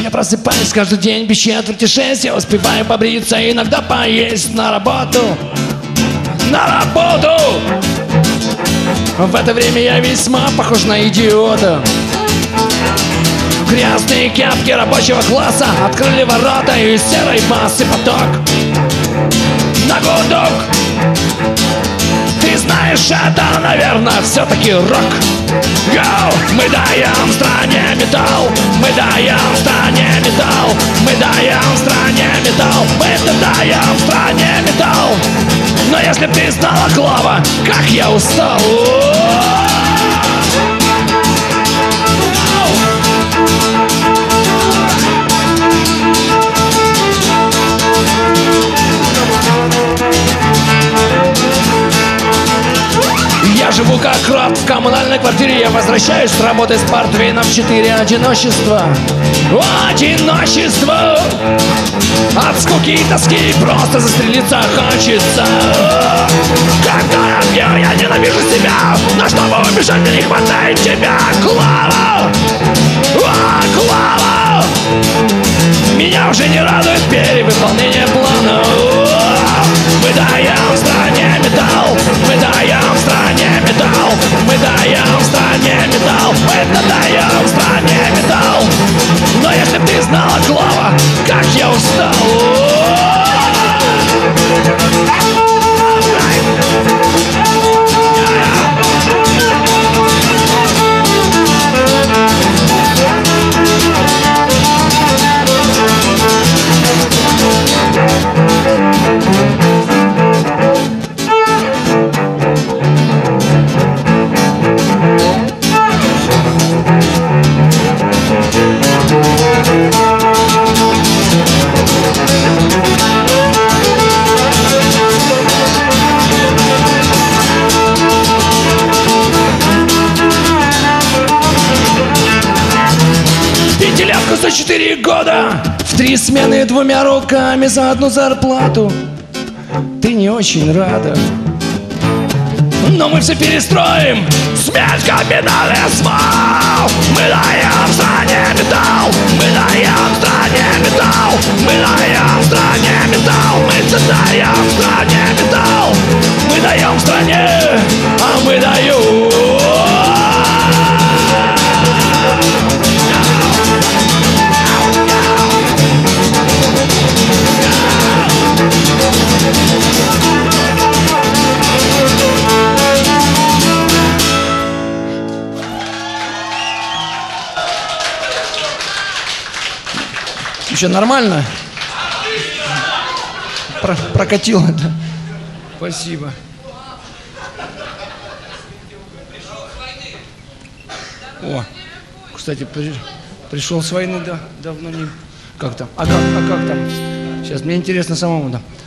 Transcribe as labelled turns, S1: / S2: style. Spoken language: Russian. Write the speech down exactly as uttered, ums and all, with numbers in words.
S1: я просыпаюсь каждый день без четверти шесть. Я успеваю побриться, иногда поесть на работу. На работу! В это время я весьма похож на идиота. Грязные кепки рабочего класса открыли ворота, и серой массы поток на гудок. Ты знаешь, это, наверное, все-таки рок. Йоу! Мы даем стране металл, мы даем стране металл, мы даем стране металл, мы даем стране металл. Но если б ты знала, Клава, как я устал. Я живу как крот в коммунальной квартире. Я возвращаюсь с работы с портвейном в четыре. Одиночество, одиночество. От скуки и тоски просто застрелиться хочется. Когда я пью, я ненавижу себя, но чтобы убежать, мне не хватает тебя. Клава, о, Клава, меня уже не радует перевыполнение плана. Мы даем стране металл, мы даем стране металл, мы даем стране металл, мы даем стране металл. Но если б ты знала, Клава, как я устал. За четыре года, в три смены двумя руками за одну зарплату. Ты не очень рада, но мы все перестроим. Смерть капитализму. Мы даем стране металл, мы даем стране металл, мы даем стране металл, мы даем стране металл. Мы даем стране, а мы даем. Еще нормально? Про прокатило, да? Спасибо. О, кстати, при пришел с войны, да, давно не... Как там? А как, а как там? Сейчас, мне интересно самому, да.